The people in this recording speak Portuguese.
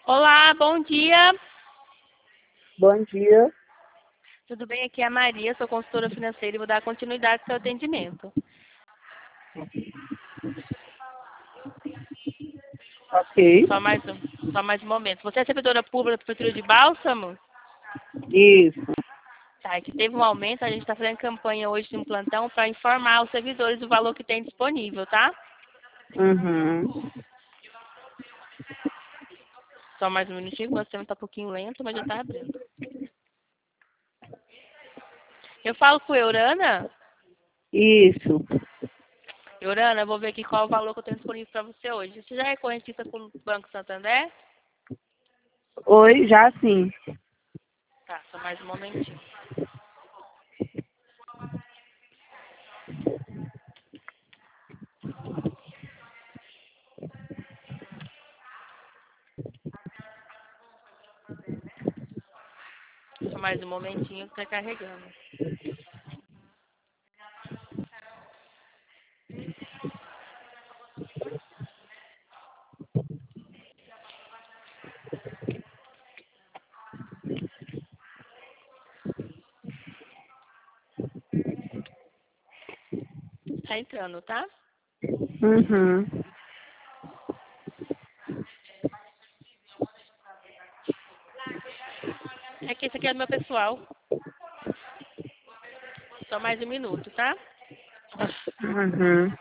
Olá, bom dia. Bom dia. Tudo bem? Aqui é a Maria, sou consultora financeira e vou dar continuidade ao seu atendimento. Ok. Só mais um momento. Você é servidora pública da Prefeitura de Bálsamo? Isso. Tá, é que teve um aumento, a gente está fazendo campanha hoje de um plantão para informar os servidores do valor que tem disponível, tá? Uhum. Só mais um minutinho, o sistema está um pouquinho lento, mas já está abrindo. Eu falo com a Eurana? Isso. Eurana, eu vou ver aqui qual o valor que eu tenho disponível para você hoje. Você já é correntista com o Banco Santander? Oi, já sim. Tá, só mais um momentinho. Só mais um momentinho que está carregando. Tá entrando, tá? Uhum. É que esse aqui é do meu pessoal. Só mais um minuto, tá? Uhum.